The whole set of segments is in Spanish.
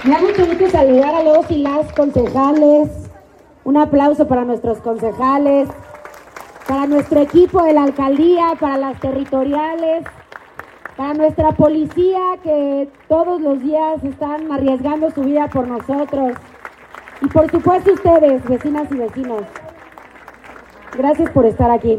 Me da mucho gusto saludar a los y las concejales. Un aplauso para nuestros concejales, para nuestro equipo de la alcaldía, para las territoriales, para nuestra policía que todos los días están arriesgando su vida por nosotros. Y por supuesto ustedes, vecinas y vecinos. Gracias por estar aquí.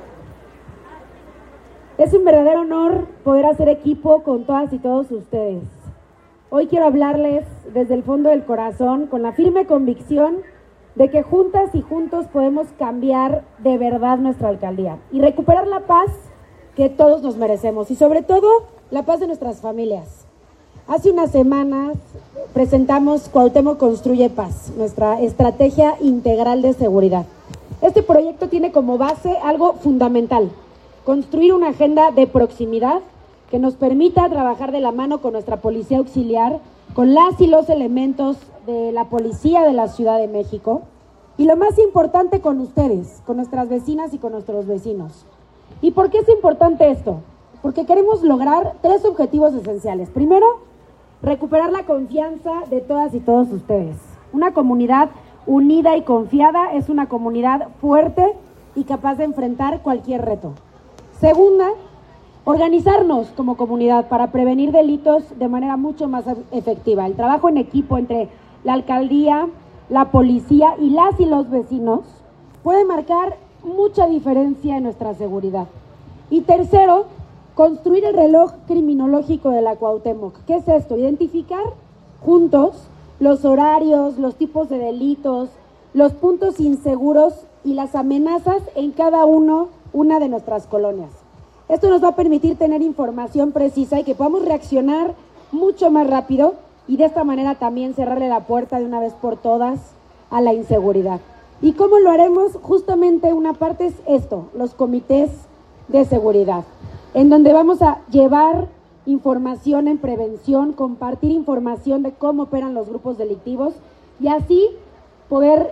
Es un verdadero honor poder hacer equipo con todas y todos ustedes. Hoy quiero hablarles desde el fondo del corazón, con la firme convicción de que juntas y juntos podemos cambiar de verdad nuestra alcaldía y recuperar la paz que todos nos merecemos y sobre todo la paz de nuestras familias. Hace unas semanas presentamos Cuauhtémoc Construye Paz, nuestra estrategia integral de seguridad. Este proyecto tiene como base algo fundamental: construir una agenda de proximidad que nos permita trabajar de la mano con nuestra policía auxiliar, con las y los elementos de la policía de la Ciudad de México y lo más importante, con ustedes, con nuestras vecinas y con nuestros vecinos. ¿Y por qué es importante esto? Porque queremos lograr 3 objetivos esenciales. Primero, recuperar la confianza de todas y todos ustedes. Una comunidad unida y confiada es una comunidad fuerte y capaz de enfrentar cualquier reto. Segunda, organizarnos como comunidad para prevenir delitos de manera mucho más efectiva. El trabajo en equipo entre la alcaldía, la policía y las y los vecinos puede marcar mucha diferencia en nuestra seguridad. Y tercero, construir el reloj criminológico de la Cuauhtémoc. ¿Qué es esto? Identificar juntos los horarios, los tipos de delitos, los puntos inseguros y las amenazas en cada una de nuestras colonias. Esto nos va a permitir tener información precisa y que podamos reaccionar mucho más rápido y de esta manera también cerrarle la puerta de una vez por todas a la inseguridad. ¿Y cómo lo haremos? Justamente una parte es esto, los comités de seguridad, en donde vamos a llevar información en prevención, compartir información de cómo operan los grupos delictivos y así poder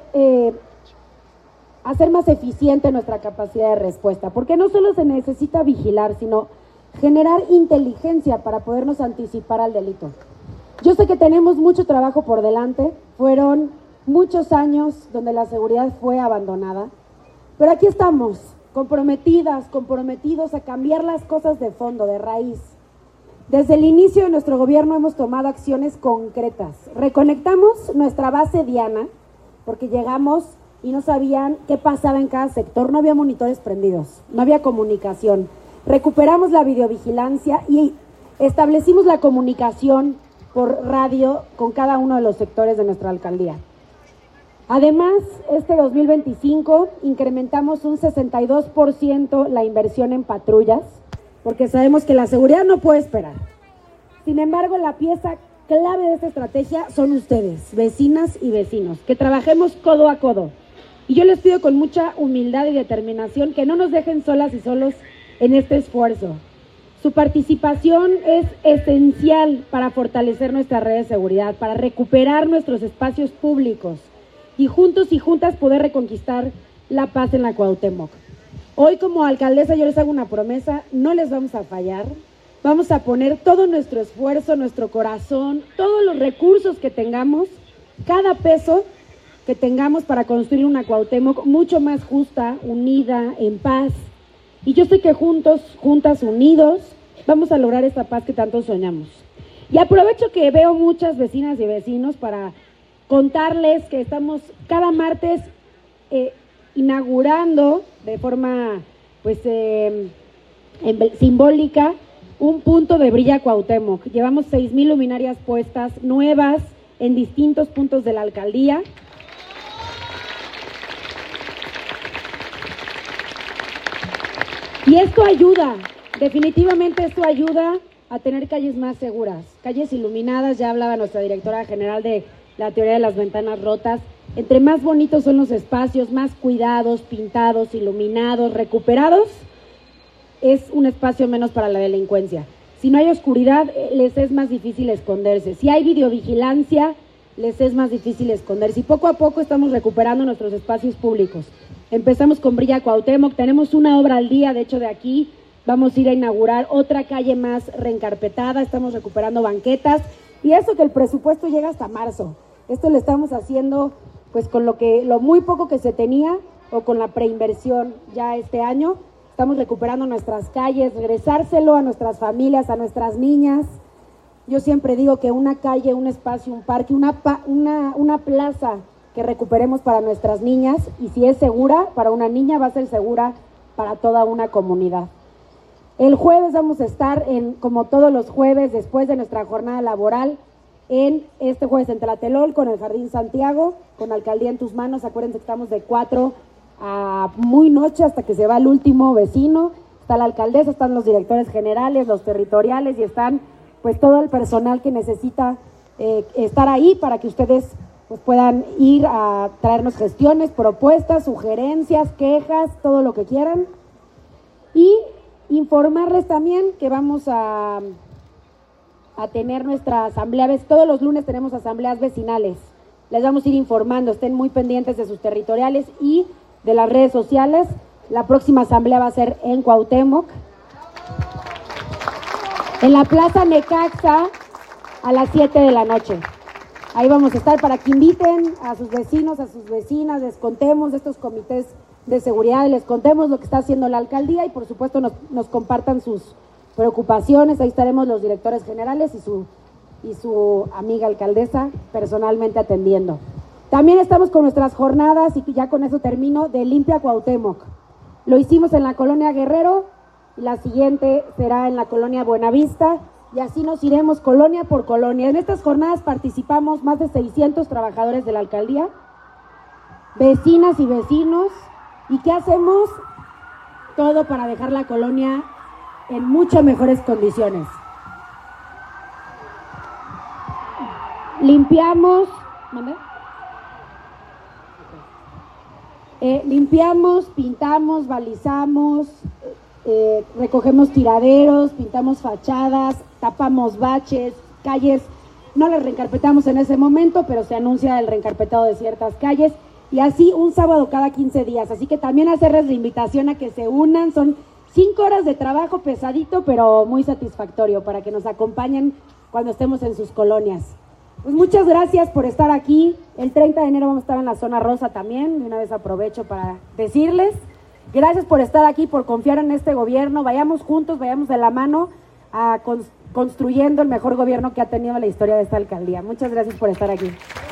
hacer más eficiente nuestra capacidad de respuesta, porque no solo se necesita vigilar, sino generar inteligencia para podernos anticipar al delito. Yo sé que tenemos mucho trabajo por delante, fueron muchos años donde la seguridad fue abandonada, pero aquí estamos, comprometidos a cambiar las cosas de fondo, de raíz. Desde el inicio de nuestro gobierno hemos tomado acciones concretas. Reconectamos nuestra base diana, porque llegamos y no sabían qué pasaba en cada sector, no había monitores prendidos, no había comunicación. Recuperamos la videovigilancia y establecimos la comunicación por radio con cada uno de los sectores de nuestra alcaldía. Además, este 2025 incrementamos un 62% la inversión en patrullas, porque sabemos que la seguridad no puede esperar. Sin embargo, la pieza clave de esta estrategia son ustedes, vecinas y vecinos, que trabajemos codo a codo. Y yo les pido con mucha humildad y determinación que no nos dejen solas y solos en este esfuerzo. Su participación es esencial para fortalecer nuestra red de seguridad, para recuperar nuestros espacios públicos y juntos y juntas poder reconquistar la paz en la Cuauhtémoc. Hoy como alcaldesa yo les hago una promesa, no les vamos a fallar, vamos a poner todo nuestro esfuerzo, nuestro corazón, todos los recursos que tengamos, cada peso que tengamos para construir una Cuauhtémoc mucho más justa, unida, en paz. Y yo sé que juntos, juntas, unidos, vamos a lograr esta paz que tanto soñamos. Y aprovecho que veo muchas vecinas y vecinos para contarles que estamos cada martes inaugurando de forma simbólica un punto de Brilla Cuauhtémoc. Llevamos 6,000 luminarias puestas nuevas en distintos puntos de la alcaldía. Y esto ayuda, definitivamente esto ayuda a tener calles más seguras, calles iluminadas. Ya hablaba nuestra directora general de la teoría de las ventanas rotas. Entre más bonitos son los espacios, más cuidados, pintados, iluminados, recuperados, es un espacio menos para la delincuencia. Si no hay oscuridad, les es más difícil esconderse. Si hay videovigilancia, les es más difícil esconderse. Y poco a poco estamos recuperando nuestros espacios públicos. Empezamos con Brilla Cuauhtémoc, tenemos una obra al día, de hecho de aquí vamos a ir a inaugurar otra calle más reencarpetada, estamos recuperando banquetas Y eso que el presupuesto llega hasta marzo. Esto lo estamos haciendo pues con lo muy poco que se tenía o con la preinversión ya este año. Estamos recuperando nuestras calles, regresárselo a nuestras familias, a nuestras niñas. Yo siempre digo que una calle, un espacio, un parque, una plaza que recuperemos para nuestras niñas, y si es segura para una niña, va a ser segura para toda una comunidad. El jueves vamos a estar, como todos los jueves, después de nuestra jornada laboral, este jueves en Tlatelolco, con el Jardín Santiago, con Alcaldía en tus manos. Acuérdense que estamos de 4 a muy noche hasta que se va el último vecino. Está la alcaldesa, están los directores generales, los territoriales, y están pues todo el personal que necesita estar ahí para que ustedes pues puedan ir a traernos gestiones, propuestas, sugerencias, quejas, todo lo que quieran. Y informarles también que vamos a tener nuestra asamblea, todos los lunes tenemos asambleas vecinales. Les vamos a ir informando, estén muy pendientes de sus territoriales y de las redes sociales. La próxima asamblea va a ser en Cuauhtémoc, en la Plaza Necaxa, a las 7 de la noche. Ahí vamos a estar para que inviten a sus vecinos, a sus vecinas, les contemos de estos comités de seguridad, les contemos lo que está haciendo la alcaldía y por supuesto nos compartan sus preocupaciones. Ahí estaremos los directores generales y su amiga alcaldesa personalmente atendiendo. También estamos con nuestras jornadas, y ya con eso termino, de Limpia Cuauhtémoc. Lo hicimos en la colonia Guerrero, y la siguiente será en la colonia Buenavista, y así nos iremos colonia por colonia. En estas jornadas participamos más de 600 trabajadores de la alcaldía, vecinas y vecinos. ¿Y qué hacemos? Todo para dejar la colonia en muchas mejores condiciones. Limpiamos, pintamos, balizamos, recogemos tiraderos, pintamos fachadas, tapamos baches, calles. No las reencarpetamos en ese momento, pero se anuncia el reencarpetado de ciertas calles, y así un sábado cada 15 días. Así que también hacerles la invitación a que se unan. Son 5 horas de trabajo pesadito, pero muy satisfactorio, para que nos acompañen cuando estemos en sus colonias. Pues muchas gracias por estar aquí. El 30 de enero vamos a estar en la zona rosa también. De una vez aprovecho para decirles gracias por estar aquí, por confiar en este gobierno. Vayamos juntos, vayamos de la mano construyendo el mejor gobierno que ha tenido la historia de esta alcaldía. Muchas gracias por estar aquí.